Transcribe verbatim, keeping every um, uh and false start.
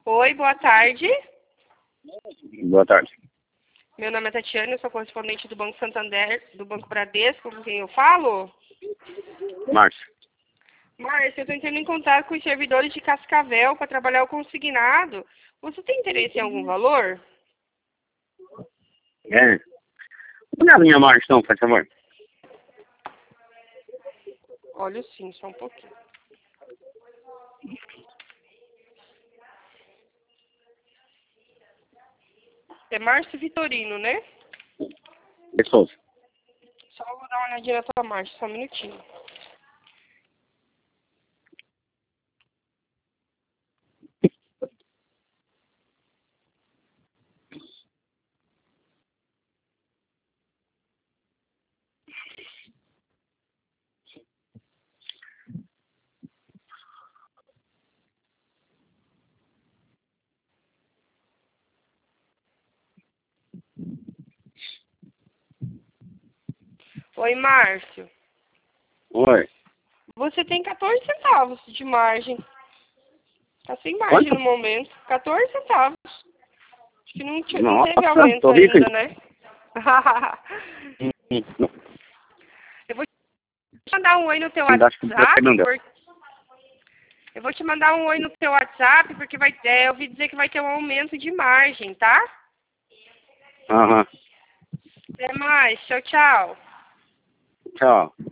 Oi, boa tarde. Boa tarde. Meu nome é Tatiana, eu sou correspondente do Banco Santander, do Banco Bradesco, com quem eu falo? Márcio. Márcio, eu estou entrando em contato com os servidores de Cascavel para trabalhar o consignado. Você tem interesse em algum valor? É. Olha a minha Márcio, então, por favor. Olha sim, só um pouquinho. É Márcio Vitorino, né? Pessoas. Só vou dar uma olhadinha na tua Márcio, só um minutinho. Oi, Márcio. Oi. Você tem quatorze centavos de margem. Tá sem margem Quanto? no momento. quatorze centavos. Acho que não, tinha, não Nossa, teve aumento tô rico, ainda, hein? né? Hum, hum, Eu vou te mandar um oi no teu Ainda acho que o prefeito não WhatsApp. deu. Por... Eu vou te mandar um oi no teu WhatsApp, porque vai ter, eu ouvi dizer que vai ter um aumento de margem, tá? Aham. Até mais. Tchau, tchau. Tchau.